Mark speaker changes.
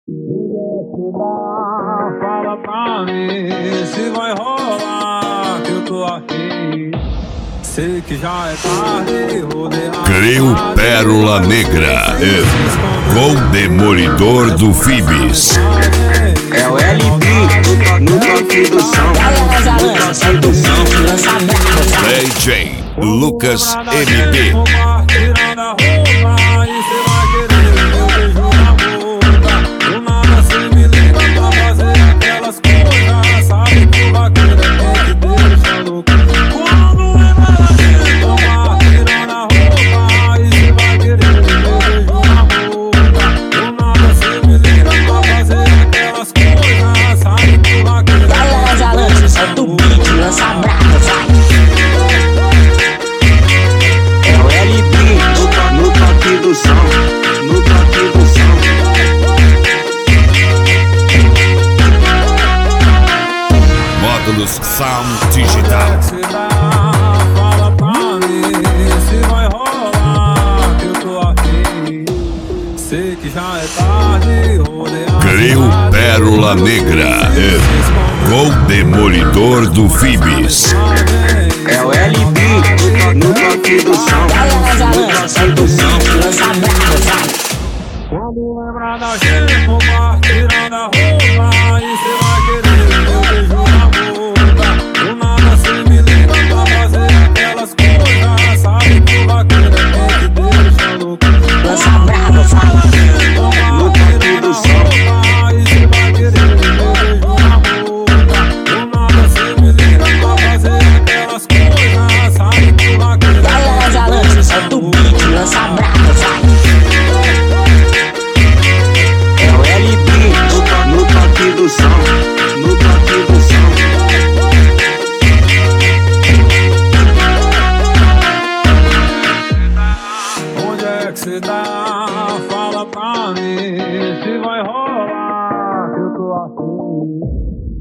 Speaker 1: Fala pra mim se vai rolar, que eu tô aqui. Sei que já é tarde, rodei a
Speaker 2: Creio Pérola Negra, com Demolidor do Fibis.
Speaker 3: É o LB no toque do som. No toque do som.
Speaker 2: DJ Lucas MB.
Speaker 1: tirando a roupa e cê vai querer meu beijo na boca. Do nada cê me liga pra fazer aquelas coisas. Sabe que o vaqueiro tem que deixar louco. Quando lembra da gente, toma tirando a roupa e cê vai querer meu beijo na boca. Do nada cê me liga pra fazer aquelas coisas. Sabe que o vaqueiro
Speaker 4: Galera, lança, solta o beat, lança brava, vai.
Speaker 3: É o LB no toque do som. No toque do som.
Speaker 2: Módulos Sound Digital.
Speaker 1: Fala pra mim se vai rolar, que eu tô aqui. Sei que já é tarde, rodei a
Speaker 2: Creio Pérola Negra, com Demolidor do Fibis.
Speaker 3: É o LB no toque do som.
Speaker 4: Galera,
Speaker 3: No
Speaker 4: lança,
Speaker 3: toque
Speaker 4: solta o
Speaker 3: do som.
Speaker 4: beat, lança brava, vai.
Speaker 1: Quando lembrar da gente, compartilhando a roupa e cê vai querer meu beijo na boca. Do nada cê me liga pra fazer aquelas coisas. Sabe que o vaqueiro tem que deixar louco.
Speaker 4: Lança brava, vai.
Speaker 3: No toque do som.
Speaker 1: E cê vai querer meu beijo na boca. Do nada cê me liga pra fazer aquelas coisas. Sabe que o vaqueiro
Speaker 4: Galera, lança, solta o beat, lança brava, vai.
Speaker 3: É o LB no toque do som. No toque do som.
Speaker 1: Onde é que cê tá? Fala pra mim se vai rolar, que eu tô aqui.